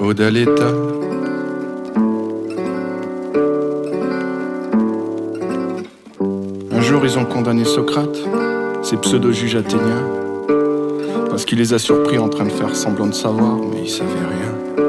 Ode à l'État. Un jour ils ont condamné Socrate, ces pseudo-juges athéniens, parce qu'il les a surpris en train de faire semblant de savoir, mais ils savaient rien.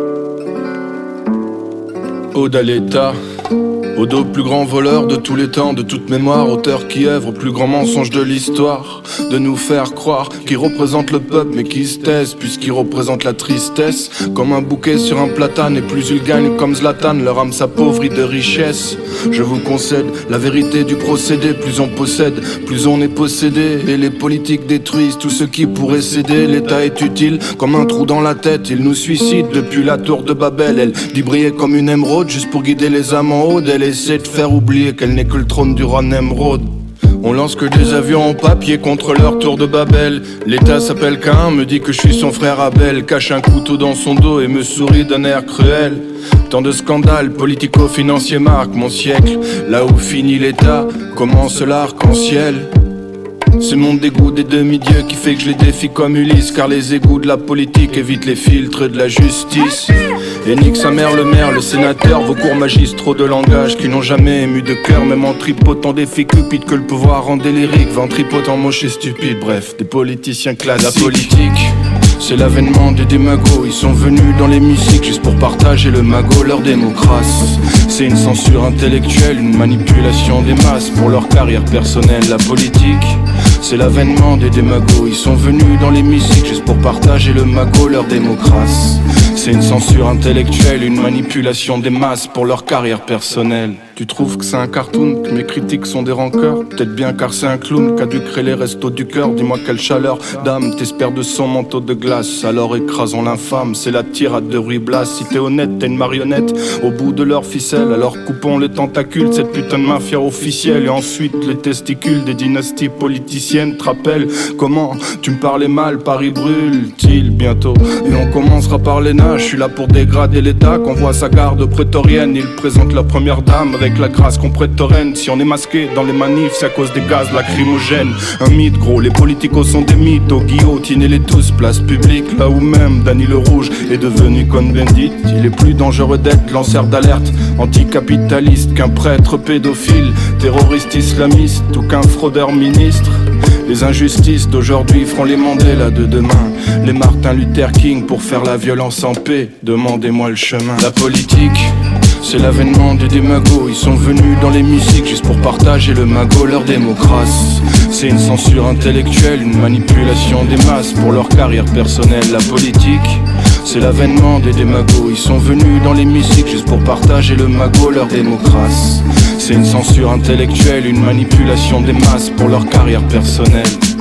Ode à l'État. Ode au plus grand voleur de tous les temps, de toute mémoire, auteur qui œuvre au plus grand mensonge de l'histoire, de nous faire croire qu'il représente le peuple mais qui se taise puisqu'il représente la tristesse. Comme un bouquet sur un platane, et plus ils gagnent comme Zlatan, leur âme s'appauvrit de richesse. Je vous concède la vérité du procédé, plus on possède, plus on est possédé. Et les politiques détruisent tout ce qui pourrait céder. L'État est utile comme un trou dans la tête, il nous suicide depuis la tour de Babel. Elle dit briller comme une émeraude juste pour guider les âmes en haut. Elle essaie de faire oublier qu'elle n'est que le trône du roi Nemrod. On lance que des avions en papier contre leur tour de Babel. L'État s'appelle Cain, me dit que je suis son frère Abel. Cache un couteau dans son dos et me sourit d'un air cruel. Tant de scandales politico-financiers marquent mon siècle. Là où finit l'État, commence l'arc-en-ciel. C'est mon dégoût des demi-dieux qui fait que je les défie comme Ulysse, car les égouts de la politique évitent les filtres de la justice. Et nique sa mère le maire, le sénateur, vos cours magistraux de langage qui n'ont jamais ému de cœur, même en tripotant des filles cupides que le pouvoir rend délirique, ventripotent moche et stupide, bref, des politiciens classiques. La politique, c'est l'avènement des démagos, ils sont venus dans l'hémicycle juste pour partager le magot, leur démocratie. C'est une censure intellectuelle, une manipulation des masses pour leur carrière personnelle. La politique, c'est l'avènement des démagos, ils sont venus dans l'hémicycle juste pour partager le magot, leur démocratie. C'est une censure intellectuelle, une manipulation des masses pour leur carrière personnelle. Tu trouves que c'est un cartoon, que mes critiques sont des rancœurs? Peut-être bien car c'est un clown qu'a dû créer les restos du cœur. Dis-moi quelle chaleur d'âme t'espères de son manteau de glace. Alors écrasons l'infâme, c'est la tirade de Ruy Blas. Si t'es honnête, t'es une marionnette au bout de leur ficelle. Alors coupons les tentacules de cette putain de mafia officielle. Et ensuite les testicules des dynasties politiciennes. Te rappelles comment tu me parlais mal, Paris brûle-t-il bientôt? Et on commencera par les nains, je suis là pour dégrader l'État. Qu'on voit sa garde prétorienne, il présente la première dame avec la grâce qu'on prête Torrent. Si on est masqué dans les manifs, c'est à cause des gaz lacrymogènes. Un mythe gros, les politicos sont des mythos. Guillotinez-les tous, place publique. Là où même Dany le Rouge est devenu Cohn-Bendit. Il est plus dangereux d'être lanceur d'alerte anticapitaliste qu'un prêtre pédophile, terroriste islamiste ou qu'un fraudeur ministre. Les injustices d'aujourd'hui feront les Mandela de demain, les Martin Luther King pour faire la violence en paix. Demandez-moi le chemin. La politique, c'est l'avènement des démagos, ils sont venus dans l'hémicycle juste pour partager le magot, leur démocratie. C'est une censure intellectuelle, une manipulation des masses pour leur carrière personnelle. La politique, c'est l'avènement des démagos, ils sont venus dans l'hémicycle juste pour partager le magot, leur démocratie. C'est une censure intellectuelle, une manipulation des masses pour leur carrière personnelle.